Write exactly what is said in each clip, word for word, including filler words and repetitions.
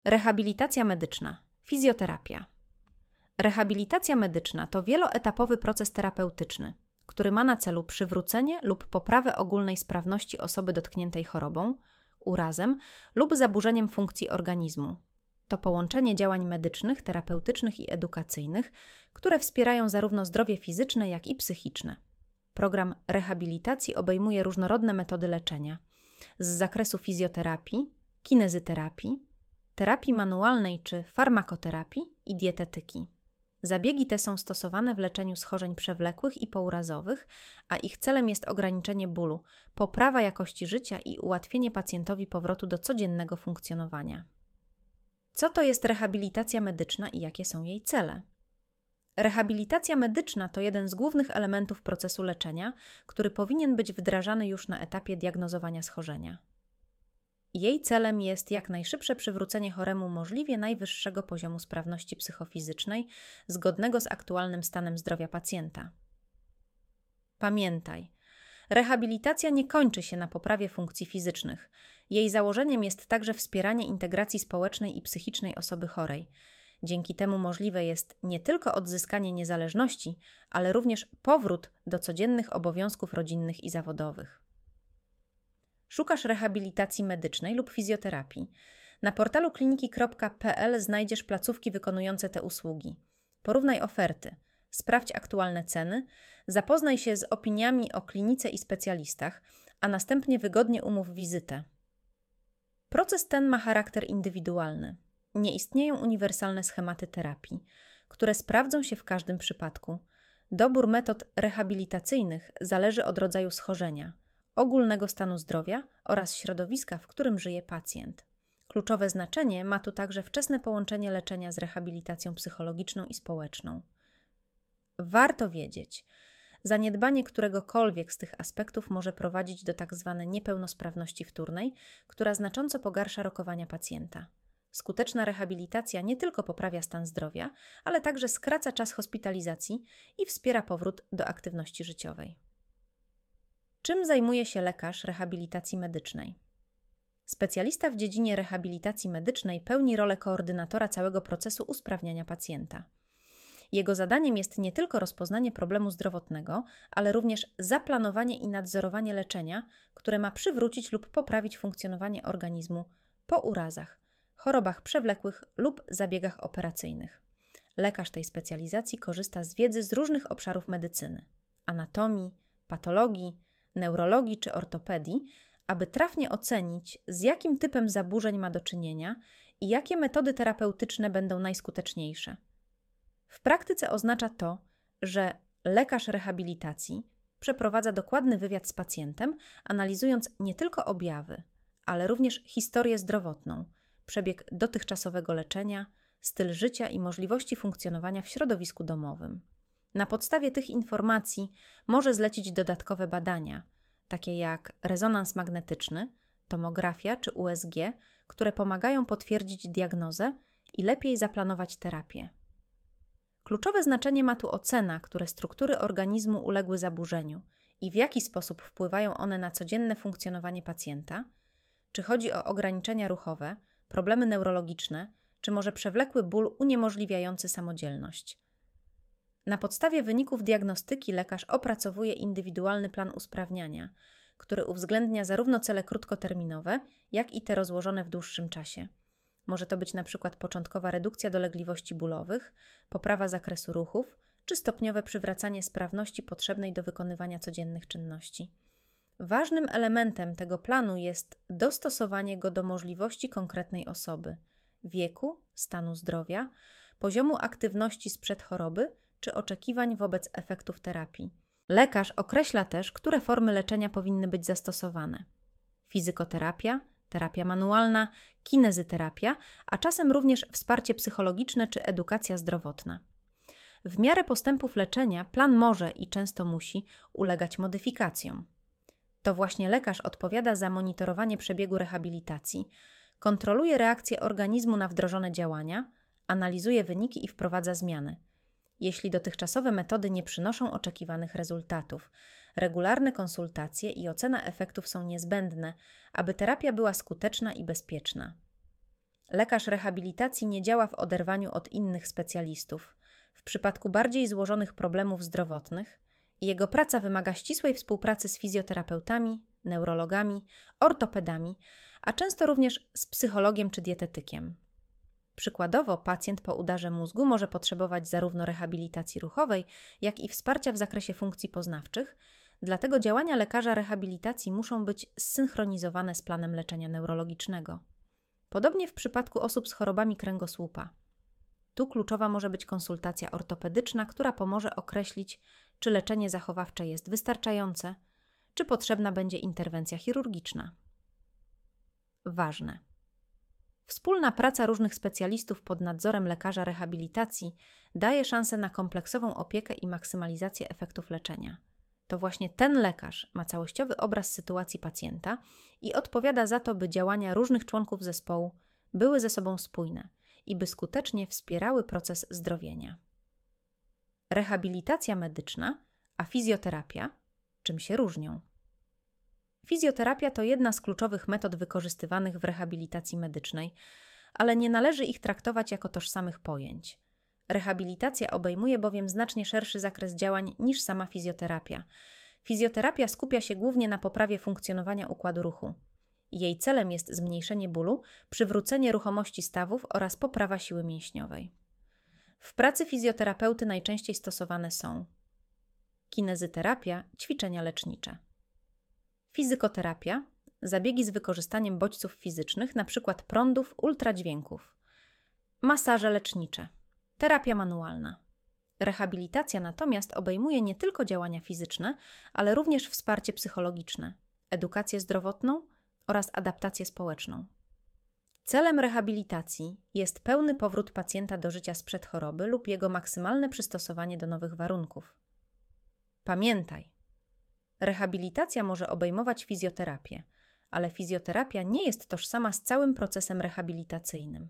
Rehabilitacja medyczna, fizjoterapia. Rehabilitacja medyczna to wieloetapowy proces terapeutyczny, który ma na celu przywrócenie lub poprawę ogólnej sprawności osoby dotkniętej chorobą, urazem lub zaburzeniem funkcji organizmu. To połączenie działań medycznych, terapeutycznych i edukacyjnych, które wspierają zarówno zdrowie fizyczne, jak i psychiczne. Program rehabilitacji obejmuje różnorodne metody leczenia z zakresu fizjoterapii, kinezyterapii, terapii manualnej czy farmakoterapii i dietetyki. Zabiegi te są stosowane w leczeniu schorzeń przewlekłych i pourazowych, a ich celem jest ograniczenie bólu, poprawa jakości życia i ułatwienie pacjentowi powrotu do codziennego funkcjonowania. Co to jest rehabilitacja medyczna i jakie są jej cele? Rehabilitacja medyczna to jeden z głównych elementów procesu leczenia, który powinien być wdrażany już na etapie diagnozowania schorzenia. Jej celem jest jak najszybsze przywrócenie choremu możliwie najwyższego poziomu sprawności psychofizycznej, zgodnego z aktualnym stanem zdrowia pacjenta. Pamiętaj, rehabilitacja nie kończy się na poprawie funkcji fizycznych. Jej założeniem jest także wspieranie integracji społecznej i psychicznej osoby chorej. Dzięki temu możliwe jest nie tylko odzyskanie niezależności, ale również powrót do codziennych obowiązków rodzinnych i zawodowych. Szukasz rehabilitacji medycznej lub fizjoterapii. Na portalu kliniki kropka p l znajdziesz placówki wykonujące te usługi. Porównaj oferty, sprawdź aktualne ceny, zapoznaj się z opiniami o klinice i specjalistach, a następnie wygodnie umów wizytę. Proces ten ma charakter indywidualny. Nie istnieją uniwersalne schematy terapii, które sprawdzą się w każdym przypadku. Dobór metod rehabilitacyjnych zależy od rodzaju schorzenia, ogólnego stanu zdrowia oraz środowiska, w którym żyje pacjent. Kluczowe znaczenie ma tu także wczesne połączenie leczenia z rehabilitacją psychologiczną i społeczną. Warto wiedzieć, zaniedbanie któregokolwiek z tych aspektów może prowadzić do tzw. niepełnosprawności wtórnej, która znacząco pogarsza rokowania pacjenta. Skuteczna rehabilitacja nie tylko poprawia stan zdrowia, ale także skraca czas hospitalizacji i wspiera powrót do aktywności życiowej. Czym zajmuje się lekarz rehabilitacji medycznej? Specjalista w dziedzinie rehabilitacji medycznej pełni rolę koordynatora całego procesu usprawniania pacjenta. Jego zadaniem jest nie tylko rozpoznanie problemu zdrowotnego, ale również zaplanowanie i nadzorowanie leczenia, które ma przywrócić lub poprawić funkcjonowanie organizmu po urazach, chorobach przewlekłych lub zabiegach operacyjnych. Lekarz tej specjalizacji korzysta z wiedzy z różnych obszarów medycyny, anatomii, patologii, neurologii czy ortopedii, aby trafnie ocenić, z jakim typem zaburzeń ma do czynienia i jakie metody terapeutyczne będą najskuteczniejsze. W praktyce oznacza to, że lekarz rehabilitacji przeprowadza dokładny wywiad z pacjentem, analizując nie tylko objawy, ale również historię zdrowotną, przebieg dotychczasowego leczenia, styl życia i możliwości funkcjonowania w środowisku domowym. Na podstawie tych informacji może zlecić dodatkowe badania, takie jak rezonans magnetyczny, tomografia czy U S G, które pomagają potwierdzić diagnozę i lepiej zaplanować terapię. Kluczowe znaczenie ma tu ocena, które struktury organizmu uległy zaburzeniu i w jaki sposób wpływają one na codzienne funkcjonowanie pacjenta, czy chodzi o ograniczenia ruchowe, problemy neurologiczne, czy może przewlekły ból uniemożliwiający samodzielność. Na podstawie wyników diagnostyki lekarz opracowuje indywidualny plan usprawniania, który uwzględnia zarówno cele krótkoterminowe, jak i te rozłożone w dłuższym czasie. Może to być na przykład początkowa redukcja dolegliwości bólowych, poprawa zakresu ruchów, czy stopniowe przywracanie sprawności potrzebnej do wykonywania codziennych czynności. Ważnym elementem tego planu jest dostosowanie go do możliwości konkretnej osoby, wieku, stanu zdrowia, poziomu aktywności sprzed choroby czy oczekiwań wobec efektów terapii. Lekarz określa też, które formy leczenia powinny być zastosowane. Fizykoterapia, terapia manualna, kinezyterapia, a czasem również wsparcie psychologiczne czy edukacja zdrowotna. W miarę postępów leczenia plan może i często musi ulegać modyfikacjom. To właśnie lekarz odpowiada za monitorowanie przebiegu rehabilitacji, kontroluje reakcję organizmu na wdrożone działania, analizuje wyniki i wprowadza zmiany. Jeśli dotychczasowe metody nie przynoszą oczekiwanych rezultatów, regularne konsultacje i ocena efektów są niezbędne, aby terapia była skuteczna i bezpieczna. Lekarz rehabilitacji nie działa w oderwaniu od innych specjalistów. W przypadku bardziej złożonych problemów zdrowotnych jego praca wymaga ścisłej współpracy z fizjoterapeutami, neurologami, ortopedami, a często również z psychologiem czy dietetykiem. Przykładowo, pacjent po udarze mózgu może potrzebować zarówno rehabilitacji ruchowej, jak i wsparcia w zakresie funkcji poznawczych, dlatego działania lekarza rehabilitacji muszą być zsynchronizowane z planem leczenia neurologicznego. Podobnie w przypadku osób z chorobami kręgosłupa. Tu kluczowa może być konsultacja ortopedyczna, która pomoże określić, czy leczenie zachowawcze jest wystarczające, czy potrzebna będzie interwencja chirurgiczna. Ważne. Wspólna praca różnych specjalistów pod nadzorem lekarza rehabilitacji daje szansę na kompleksową opiekę i maksymalizację efektów leczenia. To właśnie ten lekarz ma całościowy obraz sytuacji pacjenta i odpowiada za to, by działania różnych członków zespołu były ze sobą spójne i by skutecznie wspierały proces zdrowienia. Rehabilitacja medyczna, a fizjoterapia czym się różnią? Fizjoterapia to jedna z kluczowych metod wykorzystywanych w rehabilitacji medycznej, ale nie należy ich traktować jako tożsamych pojęć. Rehabilitacja obejmuje bowiem znacznie szerszy zakres działań niż sama fizjoterapia. Fizjoterapia skupia się głównie na poprawie funkcjonowania układu ruchu. Jej celem jest zmniejszenie bólu, przywrócenie ruchomości stawów oraz poprawa siły mięśniowej. W pracy fizjoterapeuty najczęściej stosowane są kinezyterapia, ćwiczenia lecznicze, fizykoterapia, zabiegi z wykorzystaniem bodźców fizycznych, np. prądów, ultradźwięków, masaże lecznicze, terapia manualna. Rehabilitacja natomiast obejmuje nie tylko działania fizyczne, ale również wsparcie psychologiczne, edukację zdrowotną oraz adaptację społeczną. Celem rehabilitacji jest pełny powrót pacjenta do życia sprzed choroby lub jego maksymalne przystosowanie do nowych warunków. Pamiętaj, rehabilitacja może obejmować fizjoterapię, ale fizjoterapia nie jest tożsama z całym procesem rehabilitacyjnym.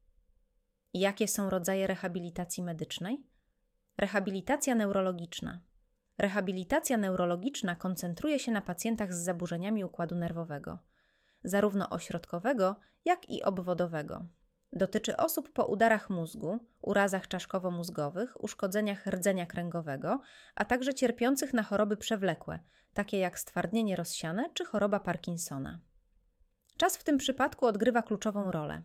Jakie są rodzaje rehabilitacji medycznej? Rehabilitacja neurologiczna. Rehabilitacja neurologiczna koncentruje się na pacjentach z zaburzeniami układu nerwowego, zarówno ośrodkowego, jak i obwodowego. Dotyczy osób po udarach mózgu, urazach czaszkowo-mózgowych, uszkodzeniach rdzenia kręgowego, a także cierpiących na choroby przewlekłe, takie jak stwardnienie rozsiane czy choroba Parkinsona. Czas w tym przypadku odgrywa kluczową rolę.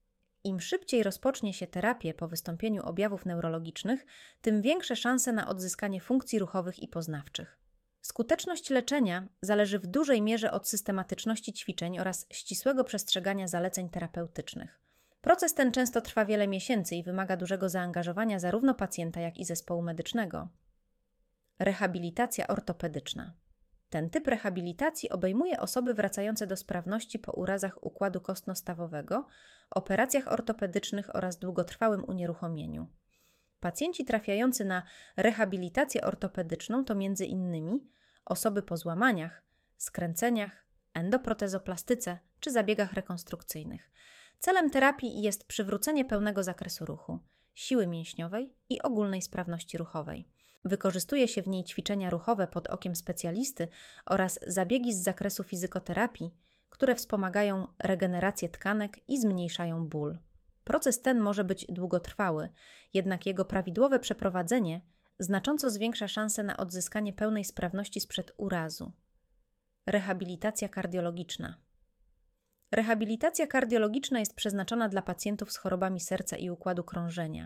Im szybciej rozpocznie się terapię po wystąpieniu objawów neurologicznych, tym większe szanse na odzyskanie funkcji ruchowych i poznawczych. Skuteczność leczenia zależy w dużej mierze od systematyczności ćwiczeń oraz ścisłego przestrzegania zaleceń terapeutycznych. Proces ten często trwa wiele miesięcy i wymaga dużego zaangażowania zarówno pacjenta, jak i zespołu medycznego. Rehabilitacja ortopedyczna. Ten typ rehabilitacji obejmuje osoby wracające do sprawności po urazach układu kostno-stawowego, operacjach ortopedycznych oraz długotrwałym unieruchomieniu. Pacjenci trafiający na rehabilitację ortopedyczną to między innymi osoby po złamaniach, skręceniach, endoprotezoplastyce czy zabiegach rekonstrukcyjnych. Celem terapii jest przywrócenie pełnego zakresu ruchu, siły mięśniowej i ogólnej sprawności ruchowej. Wykorzystuje się w niej ćwiczenia ruchowe pod okiem specjalisty oraz zabiegi z zakresu fizykoterapii, które wspomagają regenerację tkanek i zmniejszają ból. Proces ten może być długotrwały, jednak jego prawidłowe przeprowadzenie znacząco zwiększa szanse na odzyskanie pełnej sprawności sprzed urazu. Rehabilitacja kardiologiczna. Rehabilitacja kardiologiczna jest przeznaczona dla pacjentów z chorobami serca i układu krążenia.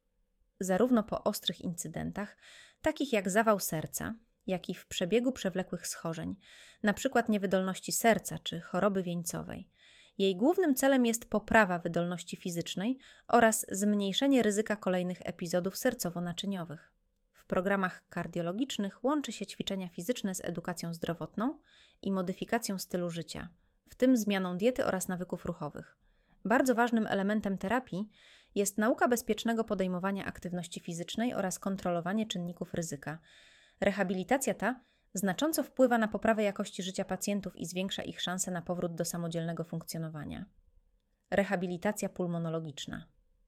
Zarówno po ostrych incydentach, takich jak zawał serca, jak i w przebiegu przewlekłych schorzeń, np. niewydolności serca czy choroby wieńcowej. Jej głównym celem jest poprawa wydolności fizycznej oraz zmniejszenie ryzyka kolejnych epizodów sercowo-naczyniowych. W programach kardiologicznych łączy się ćwiczenia fizyczne z edukacją zdrowotną i modyfikacją stylu życia, w tym zmianą diety oraz nawyków ruchowych. Bardzo ważnym elementem terapii jest nauka bezpiecznego podejmowania aktywności fizycznej oraz kontrolowanie czynników ryzyka. Rehabilitacja ta znacząco wpływa na poprawę jakości życia pacjentów i zwiększa ich szanse na powrót do samodzielnego funkcjonowania. Rehabilitacja pulmonologiczna.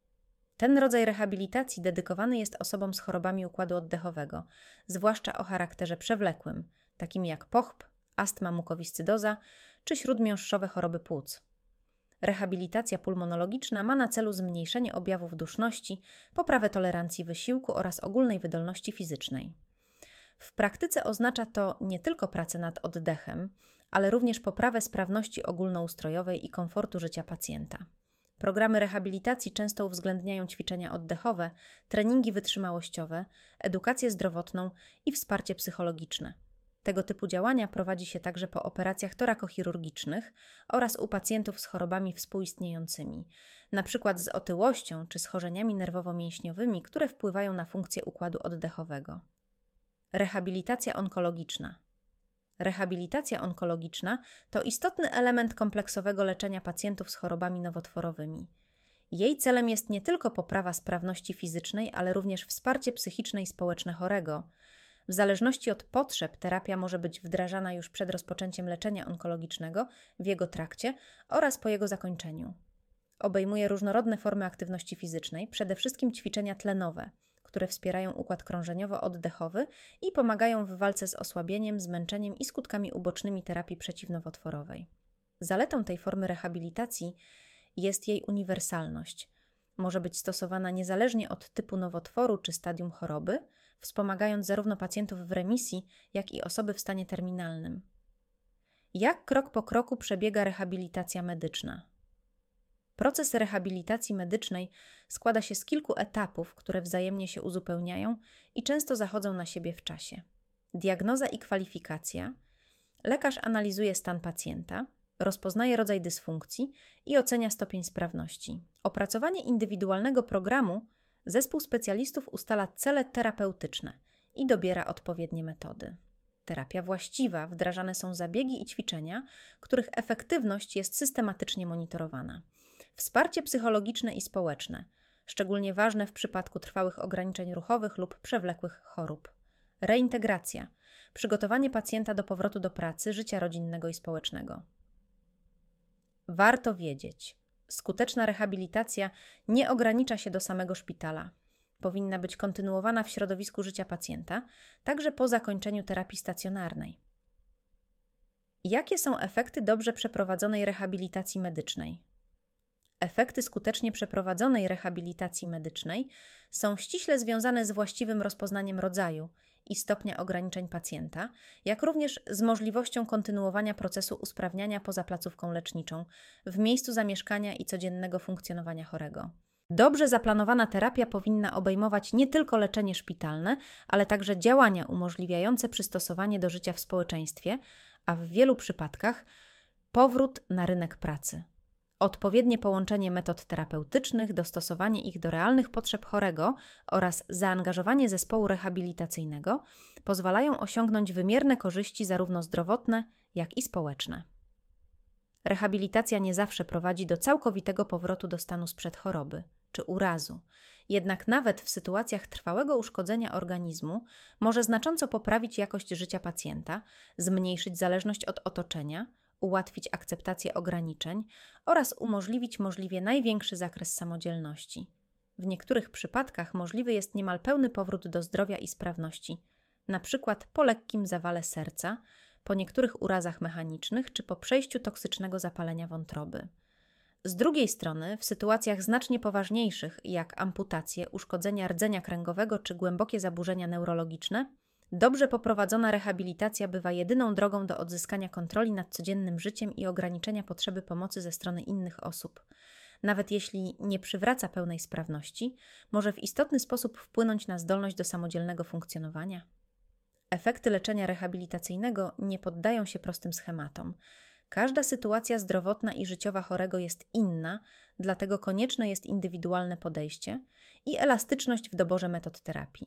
Ten rodzaj rehabilitacji dedykowany jest osobom z chorobami układu oddechowego, zwłaszcza o charakterze przewlekłym, takimi jak pochb, astma mukowiscydoza czy śródmiąższowe choroby płuc. Rehabilitacja pulmonologiczna ma na celu zmniejszenie objawów duszności, poprawę tolerancji wysiłku oraz ogólnej wydolności fizycznej. W praktyce oznacza to nie tylko pracę nad oddechem, ale również poprawę sprawności ogólnoustrojowej i komfortu życia pacjenta. Programy rehabilitacji często uwzględniają ćwiczenia oddechowe, treningi wytrzymałościowe, edukację zdrowotną i wsparcie psychologiczne. Tego typu działania prowadzi się także po operacjach torakochirurgicznych oraz u pacjentów z chorobami współistniejącymi, np. z otyłością czy schorzeniami nerwowo-mięśniowymi, które wpływają na funkcję układu oddechowego. Rehabilitacja onkologiczna. Rehabilitacja onkologiczna to istotny element kompleksowego leczenia pacjentów z chorobami nowotworowymi. Jej celem jest nie tylko poprawa sprawności fizycznej, ale również wsparcie psychiczne i społeczne chorego. W zależności od potrzeb terapia może być wdrażana już przed rozpoczęciem leczenia onkologicznego, w jego trakcie oraz po jego zakończeniu. Obejmuje różnorodne formy aktywności fizycznej, przede wszystkim ćwiczenia tlenowe, które wspierają układ krążeniowo-oddechowy i pomagają w walce z osłabieniem, zmęczeniem i skutkami ubocznymi terapii przeciwnowotworowej. Zaletą tej formy rehabilitacji jest jej uniwersalność. Może być stosowana niezależnie od typu nowotworu czy stadium choroby, wspomagając zarówno pacjentów w remisji, jak i osoby w stanie terminalnym. Jak krok po kroku przebiega rehabilitacja medyczna? Proces rehabilitacji medycznej składa się z kilku etapów, które wzajemnie się uzupełniają i często zachodzą na siebie w czasie. Diagnoza i kwalifikacja. Lekarz analizuje stan pacjenta, rozpoznaje rodzaj dysfunkcji i ocenia stopień sprawności. Opracowanie indywidualnego programu. Zespół specjalistów ustala cele terapeutyczne i dobiera odpowiednie metody. Terapia właściwa. Wdrażane są zabiegi i ćwiczenia, których efektywność jest systematycznie monitorowana. Wsparcie psychologiczne i społeczne, szczególnie ważne w przypadku trwałych ograniczeń ruchowych lub przewlekłych chorób. Reintegracja. Przygotowanie pacjenta do powrotu do pracy, życia rodzinnego i społecznego. Warto wiedzieć. Skuteczna rehabilitacja nie ogranicza się do samego szpitala. Powinna być kontynuowana w środowisku życia pacjenta, także po zakończeniu terapii stacjonarnej. Jakie są efekty dobrze przeprowadzonej rehabilitacji medycznej? Efekty skutecznie przeprowadzonej rehabilitacji medycznej są ściśle związane z właściwym rozpoznaniem rodzaju i stopnia ograniczeń pacjenta, jak również z możliwością kontynuowania procesu usprawniania poza placówką leczniczą, w miejscu zamieszkania i codziennego funkcjonowania chorego. Dobrze zaplanowana terapia powinna obejmować nie tylko leczenie szpitalne, ale także działania umożliwiające przystosowanie do życia w społeczeństwie, a w wielu przypadkach powrót na rynek pracy. Odpowiednie połączenie metod terapeutycznych, dostosowanie ich do realnych potrzeb chorego oraz zaangażowanie zespołu rehabilitacyjnego pozwalają osiągnąć wymierne korzyści zarówno zdrowotne, jak i społeczne. Rehabilitacja nie zawsze prowadzi do całkowitego powrotu do stanu sprzed choroby czy urazu. Jednak nawet w sytuacjach trwałego uszkodzenia organizmu może znacząco poprawić jakość życia pacjenta, zmniejszyć zależność od otoczenia, ułatwić akceptację ograniczeń oraz umożliwić możliwie największy zakres samodzielności. W niektórych przypadkach możliwy jest niemal pełny powrót do zdrowia i sprawności, na przykład po lekkim zawale serca, po niektórych urazach mechanicznych czy po przejściu toksycznego zapalenia wątroby. Z drugiej strony, w sytuacjach znacznie poważniejszych, jak amputacje, uszkodzenia rdzenia kręgowego czy głębokie zaburzenia neurologiczne, dobrze poprowadzona rehabilitacja bywa jedyną drogą do odzyskania kontroli nad codziennym życiem i ograniczenia potrzeby pomocy ze strony innych osób. Nawet jeśli nie przywraca pełnej sprawności, może w istotny sposób wpłynąć na zdolność do samodzielnego funkcjonowania. Efekty leczenia rehabilitacyjnego nie poddają się prostym schematom. Każda sytuacja zdrowotna i życiowa chorego jest inna, dlatego konieczne jest indywidualne podejście i elastyczność w doborze metod terapii.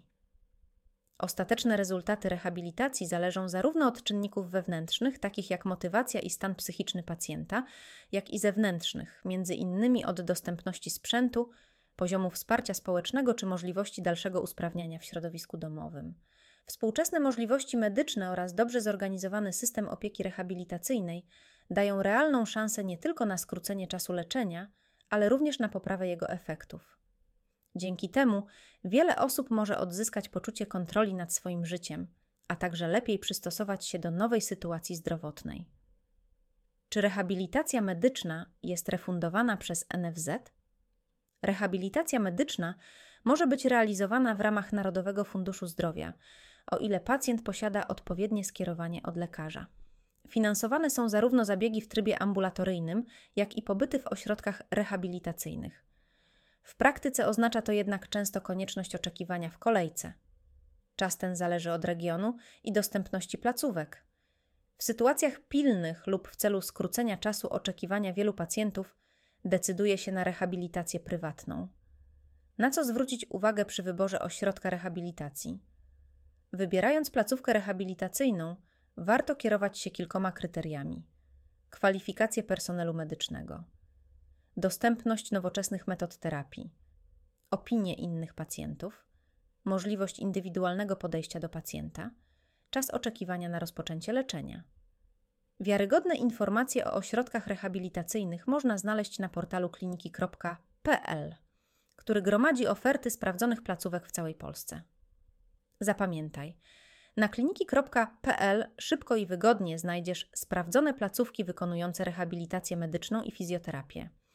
Ostateczne rezultaty rehabilitacji zależą zarówno od czynników wewnętrznych, takich jak motywacja i stan psychiczny pacjenta, jak i zewnętrznych, między innymi od dostępności sprzętu, poziomu wsparcia społecznego czy możliwości dalszego usprawniania w środowisku domowym. Współczesne możliwości medyczne oraz dobrze zorganizowany system opieki rehabilitacyjnej dają realną szansę nie tylko na skrócenie czasu leczenia, ale również na poprawę jego efektów. Dzięki temu wiele osób może odzyskać poczucie kontroli nad swoim życiem, a także lepiej przystosować się do nowej sytuacji zdrowotnej. Czy rehabilitacja medyczna jest refundowana przez N F Z? Rehabilitacja medyczna może być realizowana w ramach Narodowego Funduszu Zdrowia, o ile pacjent posiada odpowiednie skierowanie od lekarza. Finansowane są zarówno zabiegi w trybie ambulatoryjnym, jak i pobyty w ośrodkach rehabilitacyjnych. W praktyce oznacza to jednak często konieczność oczekiwania w kolejce. Czas ten zależy od regionu i dostępności placówek. W sytuacjach pilnych lub w celu skrócenia czasu oczekiwania wielu pacjentów decyduje się na rehabilitację prywatną. Na co zwrócić uwagę przy wyborze ośrodka rehabilitacji? Wybierając placówkę rehabilitacyjną, warto kierować się kilkoma kryteriami. Kwalifikacje personelu medycznego, dostępność nowoczesnych metod terapii, opinie innych pacjentów, możliwość indywidualnego podejścia do pacjenta, czas oczekiwania na rozpoczęcie leczenia. Wiarygodne informacje o ośrodkach rehabilitacyjnych można znaleźć na portalu kliniki kropka p l, który gromadzi oferty sprawdzonych placówek w całej Polsce. Zapamiętaj, na kliniki kropka p l szybko i wygodnie znajdziesz sprawdzone placówki wykonujące rehabilitację medyczną i fizjoterapię.